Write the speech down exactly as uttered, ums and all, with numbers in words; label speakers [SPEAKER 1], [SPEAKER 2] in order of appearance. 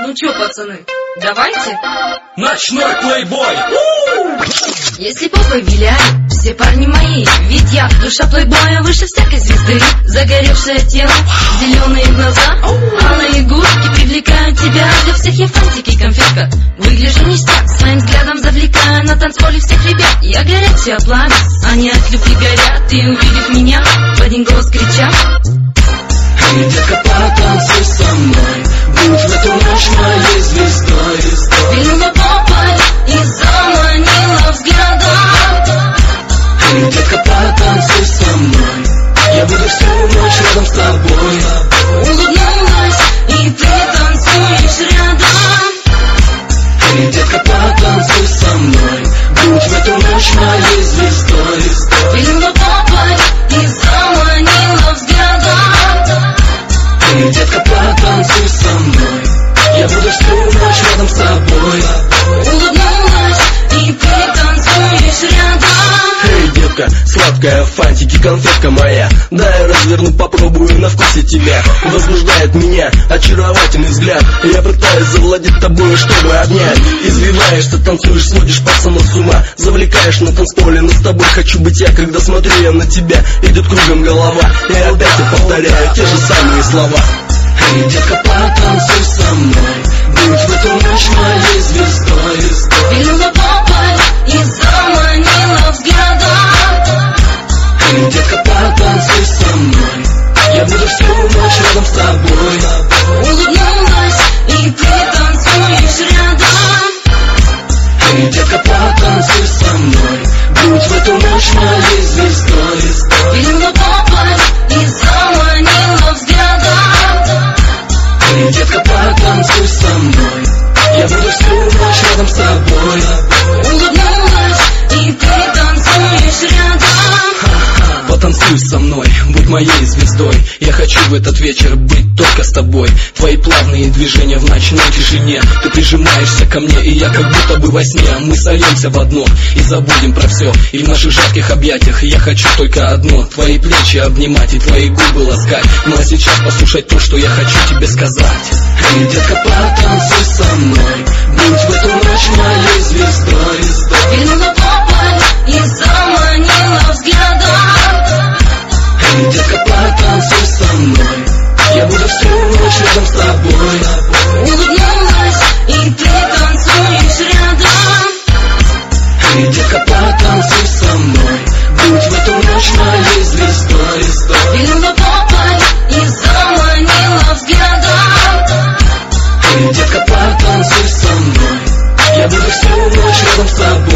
[SPEAKER 1] Ну чё, пацаны, давайте?
[SPEAKER 2] Ночной плейбой!
[SPEAKER 1] Если попой виляю, все парни мои, ведь я душа плейбоя выше всякой звезды. Загоревшее тело, зеленые глаза, алые губки привлекают тебя. Для всех я фантик и конфетка, выгляжу ништяк, своим взглядом завлекаю на танцполе всех ребят. Я горячее пламя, они от любви горят, и увидев меня, в один голос кричат:
[SPEAKER 3] эй, детка, потанцуй со мной, будь в эту ночь моей звездой.
[SPEAKER 1] Вильнула попой и заманила взглядом.
[SPEAKER 3] Эй, детка, потанцуй со мной, я буду всю ночь рядом с тобой.
[SPEAKER 1] Улыбнулась, и ты танцуешь рядом.
[SPEAKER 3] Эй, детка, потанцуй со мной, будь в эту ночь моей звездой.
[SPEAKER 1] Вильнула попой и заманила взглядом.
[SPEAKER 3] Эй, детка, потанцуй со мной, я буду всю ночь рядом с тобой.
[SPEAKER 1] Улыбнулась, и ты танцуешь рядом.
[SPEAKER 3] Эй, детка, сладкая фантики, конфетка моя, дай разверну, попробую на вкусе тебя. Возбуждает меня очаровательный взгляд, я пытаюсь завладеть тобой, чтобы обнять. Извиваешься, танцуешь, сводишь пацанов с ума, завлекаешь на танцполе, но с тобой хочу быть я. Когда смотрю я на тебя, идет кругом голова, и опять я повторяю те же самые слова. Эй, детка, потанцуй со мной, будь в эту ночь моей звездой.
[SPEAKER 1] Вильнула попой и заманила взглядом.
[SPEAKER 3] Эй, детка, потанцуй со мной, я буду всю ночь рядом с тобой.
[SPEAKER 1] Улыбнулась, и ты танцуешь рядом.
[SPEAKER 3] Эй, детка, потанцуй со мной, будь в эту ночь моей звездой.
[SPEAKER 1] Вильнула попой и заманила взглядом.
[SPEAKER 3] Эй, детка, потанцуй со мной, я буду всю ночь рядом с тобой.
[SPEAKER 1] Улыбнулась, и ты танцуешь рядом.
[SPEAKER 3] Потанцуй со мной, будь моей звездой. Я хочу в этот вечер быть только с тобой. Твои плавные движения в ночной тишине, ты прижимаешься ко мне, и я как будто бы во сне. Мы сольемся в одно и забудем про все, и в наших жарких объятиях я хочу только одно: твои плечи обнимать и твои губы ласкать. Ну а сейчас послушай то, что я хочу тебе сказать. Эй, детка, потанцуй со мной, будь в эту ночь моей звездой.
[SPEAKER 1] Вильнула попой и заманила взглядом.
[SPEAKER 3] Эй, детка, потанцуй со мной, я буду всю ночь рядом с тобой.
[SPEAKER 1] Улыбнулась, и ты танцуешь рядом.
[SPEAKER 3] Эй, детка, потанцуй со мной, будь в эту ночь моей звездой.
[SPEAKER 1] Вильнула попой и заманила взглядом.
[SPEAKER 3] Эй, детка, потанцуй со мной, я буду всю ночь рядом с тобой.